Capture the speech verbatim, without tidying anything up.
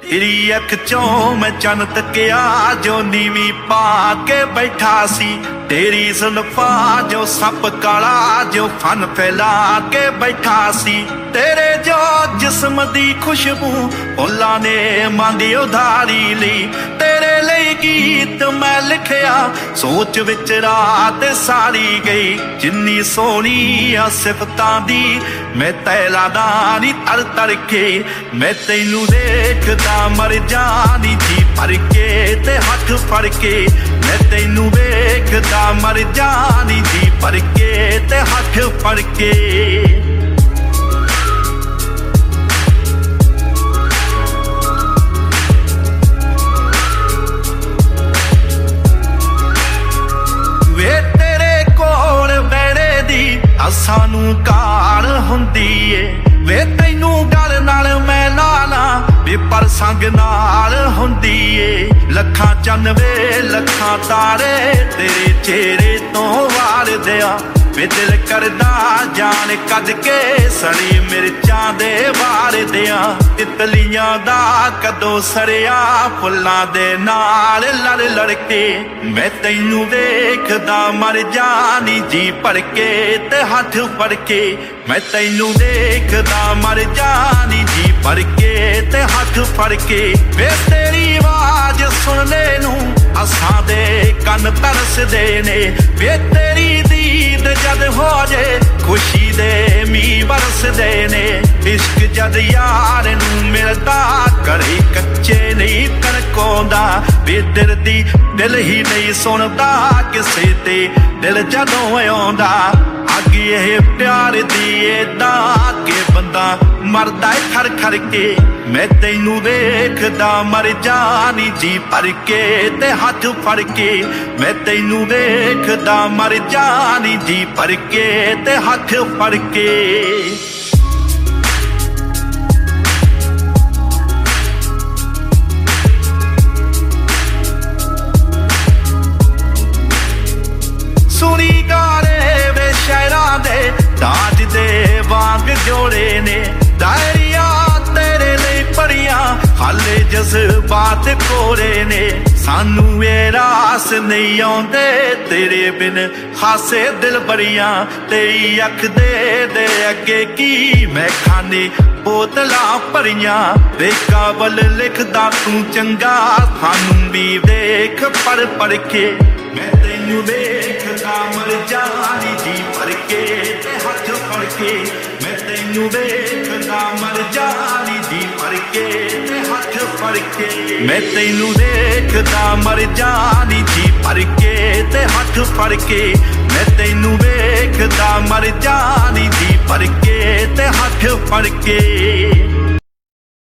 तेरी अख चों मैं चन तकिया जो नीवी पा के बैठा सी। तेरी जुल्फा जो सप काला जो फन फैला के बैठा सी। तेरे जो जिस्म दी खुशबू फुल्लां ने मंगी उधारी ली। तेरे लिए गीत मैं लिखिया सोच विच रात सारी गई। जिन्नी सोहनी आ सिफतां दी मैं तैला दानी तर तर के। मैं तैनू देखदा मर जानी जी भर के ते हथ फड़ के। मैं तैनू वेखदा मर जानी जी भर के ते हथ फड़ के। वे तेरे कोल बैठे दी सानू कार हुंदी ए। वे तैनू गल नाल मैं ला ला वे पर संग नाल हुंदी ए। लखां चन्न वे लखां तारे तेरे चेहरे तो वार दिया। वे दिल करदा जान कद के सड़ी मिर्चां दे वार दिया। तितलियां दा कदों सरिया फुल्लां दे नाल लड़ लड़ के। मैं तैनू देखदा मर जानी जी भर के ते हथ फड़ के। मैं तैनू देखदा मर जानी जी भर के ते हथ फड़ के। वे तेरी आवाज सुनने नू असां दे कन तरसदे ने। वे तेरी दीद जद हो जे खुशी दे मी बरसदे ने। इश्क जद यार नू मिलदा घरे कच्चे नहीं कनकोंदा। वे दिल दी दिल ही नहीं सुनदा किसे ते दिल जदों आउंदा। अग ये प्यार दी एदा के बंदा मरदा है खर खर के। मैं तैनू देखदा मर जानी जी भर के ते हथ फड़ के। मैं तैनू देखदा मर जानी जी भर के ते हथ फड़ के। सुनी गारे वे शहरां दे ताज दे वांग जोड़े ने। डायरिया तेरे लिए पढ़िया हाले जज्बात कोरे ने। सानू ये रास नहीं आउंदे तेरे बिन हासे दिल बरियां। तेरी अख दे दे अगे की मैं खाने बोतलां भरियां। वे काबल लिखदा तू चंगा सानू भी देख पढ़ पढ़ के। मैं तैनू देखदा मर जानी जी भर के ते हथ फड़ के। मैं तैनू देखदा मर जानी जी भर के ते हथ फड़ के। मैं तैनू देखदा मर जानी जी भर के ते हथ फड़ के। मैं तैनू देखदा मर जानी जी भर के ते हथ फड़ के।